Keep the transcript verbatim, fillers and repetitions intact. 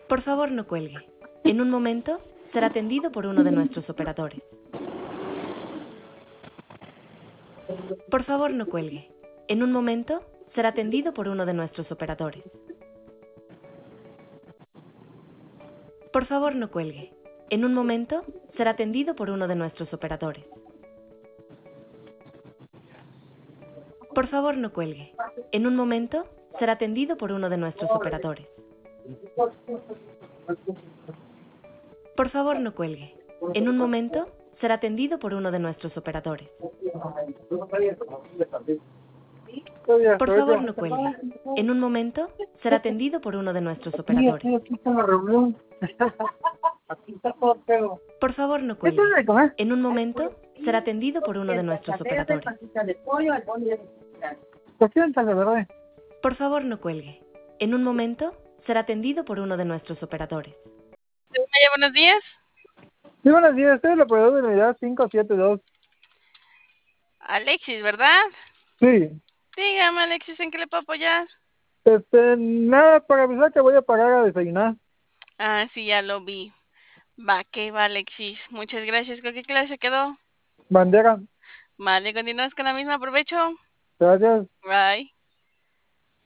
Por favor, no cuelgue. En un momento será atendido por uno de nuestros operadores. Por favor, no cuelgue. En un momento será atendido por uno de nuestros operadores. Por favor, no cuelgue. En un momento será atendido por uno de nuestros operadores. Por favor, no cuelgue. En un momento será atendido por uno de nuestros operadores. Por favor, no cuelgue. En un momento será atendido por uno de nuestros operadores. Por favor, no cuelgue. En un momento será atendido por uno de nuestros operadores. Por favor, no cuelgue. En un momento será atendido por uno de nuestros operadores. Por favor, no cuelgue. En un momento será atendido por uno de nuestros operadores. Maya, buenos días. Sí, buenos días, soy el operador de la unidad cinco siete dos. Alexis, ¿verdad? Sí, Dígame, Alexis, ¿en qué le puedo apoyar? este, nada, para avisar que voy a pagar a desayunar. Ah, sí, ya lo vi. Va, que va, Alexis. Muchas gracias. ¿Con qué clase quedó? Bandera, Vale, continuamos con la misma. Provecho. gracias. Bye.